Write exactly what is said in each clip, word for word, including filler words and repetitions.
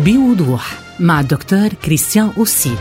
بوضوح مع الدكتور كريستيان أوسي.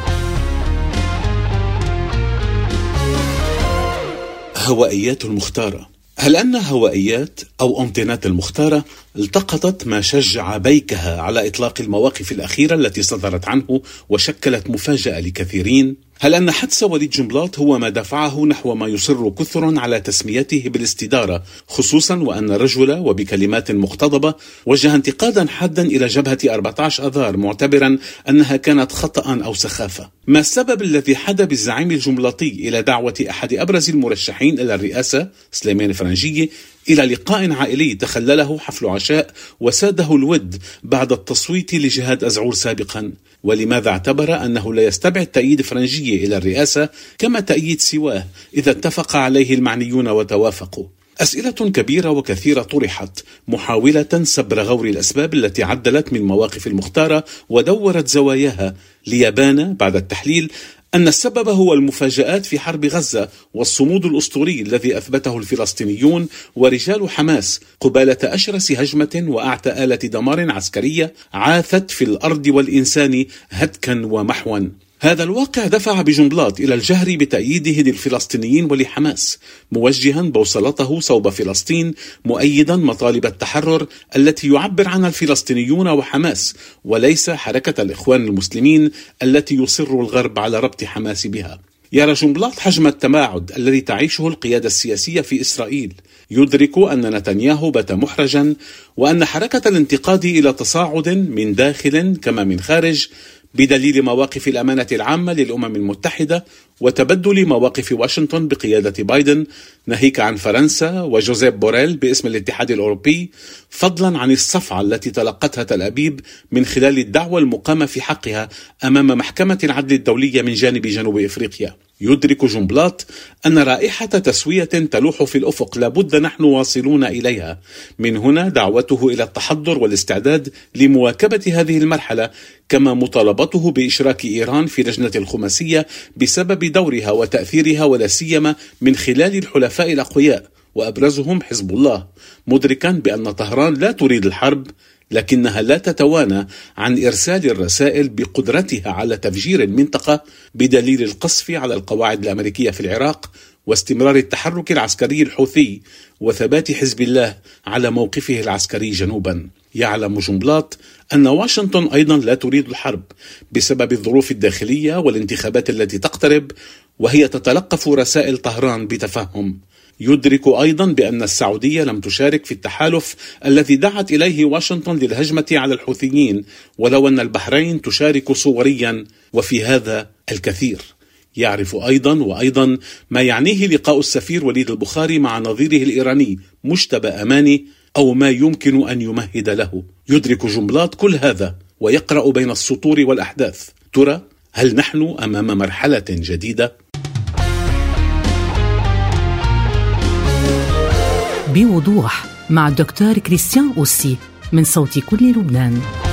هوائيات المختارة. هل أن هوائيات أو أنطينات المختارة التقطت ما شجع بيكها على إطلاق المواقف الأخيرة التي صدرت عنه وشكلت مفاجأة لكثيرين؟ هل أن حدث وليد جنبلاط هو ما دفعه نحو ما يصر كثر على تسميته بالاستدارة، خصوصا وأن الرجل وبكلمات مقتضبة وجه انتقادا حادا إلى جبهة أربعة عشر أذار معتبرا أنها كانت خطأ أو سخافة؟ ما السبب الذي حدا بالزعيم الجنبلاطي إلى دعوة أحد أبرز المرشحين إلى الرئاسة سليمان فرنجية إلى لقاء عائلي تخلله حفل عشاء وساده الود بعد التصويت لجهاد أزعور سابقا؟ ولماذا اعتبر أنه لا يستبعد تأييد فرنجية إلى الرئاسة كما تأييد سواه إذا اتفق عليه المعنيون وتوافقوا؟ أسئلة كبيرة وكثيرة طرحت محاولة سبر غور الأسباب التي عدلت من مواقف المختارة ودورت زواياها، ليبان بعد التحليل أن السبب هو المفاجآت في حرب غزة والصمود الأسطوري الذي أثبته الفلسطينيون ورجال حماس قبالة أشرس هجمة وأعتى آلة دمار عسكرية عاثت في الأرض والإنسان هتكا ومحوا. هذا الواقع دفع بجنبلاط إلى الجهر بتأييده للفلسطينيين ولحماس، موجها بوصلته صوب فلسطين، مؤيدا مطالب التحرر التي يعبر عنها الفلسطينيون وحماس وليس حركة الإخوان المسلمين التي يصر الغرب على ربط حماس بها. يرى جنبلاط حجم التماعد الذي تعيشه القيادة السياسية في إسرائيل، يدرك أن نتنياهو بات محرجا وأن حركة الانتقاد إلى تصاعد من داخل كما من خارج بدليل مواقف الأمانة العامة للأمم المتحدة وتبدل مواقف واشنطن بقيادة بايدن، ناهيك عن فرنسا وجوزيف بوريل باسم الاتحاد الأوروبي، فضلا عن الصفعة التي تلقتها تل أبيب من خلال الدعوة المقامة في حقها أمام محكمة العدل الدولية من جانب جنوب إفريقيا. يدرك جنبلاط أن رائحة تسوية تلوح في الأفق لابد نحن واصلون إليها، من هنا دعوته إلى التحضر والاستعداد لمواكبة هذه المرحلة، كما مطالبته بإشراك إيران في لجنة الخماسية بسبب دورها وتأثيرها ولا سيما من خلال الحلفاء الأقوياء وأبرزهم حزب الله، مدركا بأن طهران لا تريد الحرب لكنها لا تتوانى عن إرسال الرسائل بقدرتها على تفجير المنطقة بدليل القصف على القواعد الأمريكية في العراق واستمرار التحرك العسكري الحوثي وثبات حزب الله على موقفه العسكري جنوبا. يعلم جنبلاط أن واشنطن أيضا لا تريد الحرب بسبب الظروف الداخلية والانتخابات التي تقترب، وهي تتلقف رسائل طهران بتفهم. يدرك أيضا بأن السعودية لم تشارك في التحالف الذي دعت إليه واشنطن للهجمة على الحوثيين، ولو أن البحرين تشارك صوريا، وفي هذا الكثير. يعرف أيضا وأيضا ما يعنيه لقاء السفير وليد البخاري مع نظيره الإيراني مجتبى أماني أو ما يمكن أن يمهد له. يدرك جنبلاط كل هذا ويقرأ بين السطور والأحداث. ترى هل نحن أمام مرحلة جديدة؟ بوضوح مع الدكتور كريستيان أوسي من صوت كل لبنان.